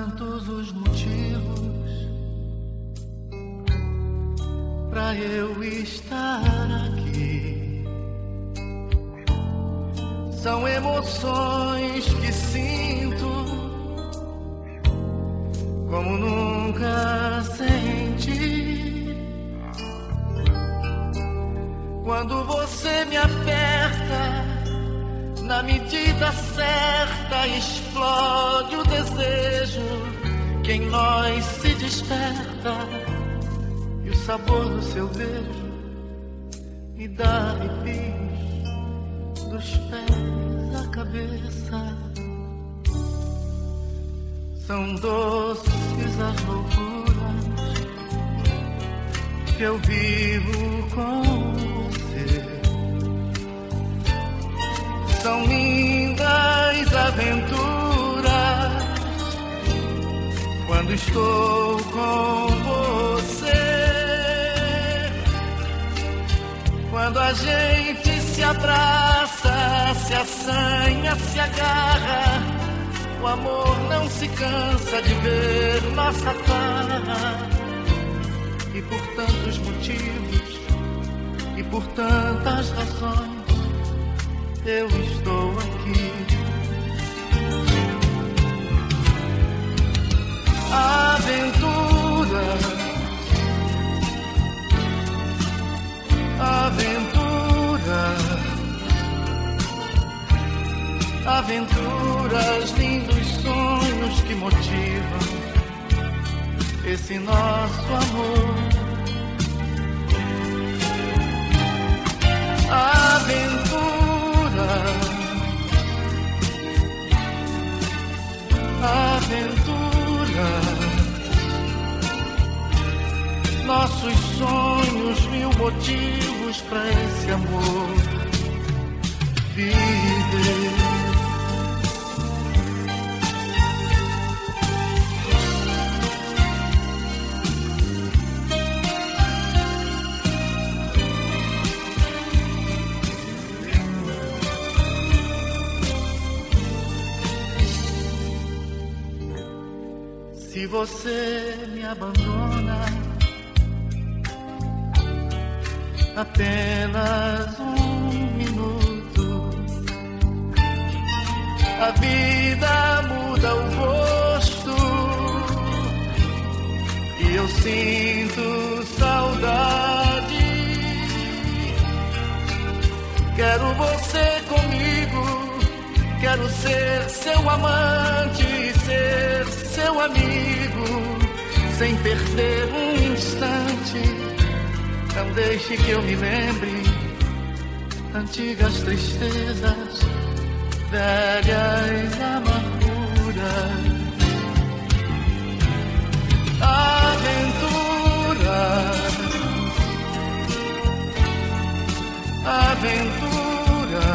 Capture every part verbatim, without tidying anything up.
tantos os motivos pra eu estar aqui. São emoções que sinto como nunca senti. Quando você me aperta, na medida certa explode o desejo que em nós se desperta, e o sabor do seu beijo me dá arrepios dos pés à cabeça. São doces as loucuras que eu vivo com você. São lindas aventuras quando estou com você. Quando a gente se abraça, se assanha, se agarra, o amor não se cansa de ver nossa farra. E por tantos motivos e por tantas razões eu estou aqui. Aventura, aventura, aventuras, lindos sonhos que motivam esse nosso amor. Aventura, aventura, nossos sonhos, mil motivos pra esse amor viver. Se você me abandona, apenas um minuto, a vida muda o rosto e eu sinto saudade. Quero você comigo, quero ser seu amante, ser seu amigo, sem perder um instante. Não deixe que eu me lembre antigas tristezas, velhas amarguras. Aventura, aventura,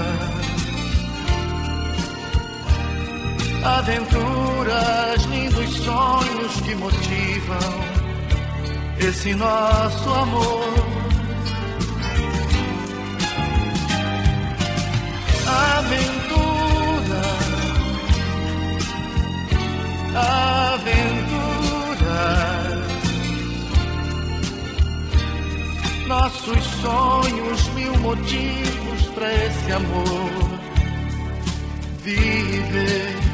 aventuras, lindos sonhos que motivam esse nosso amor. Aventura, aventura, nossos sonhos, mil motivos pra esse amor viver.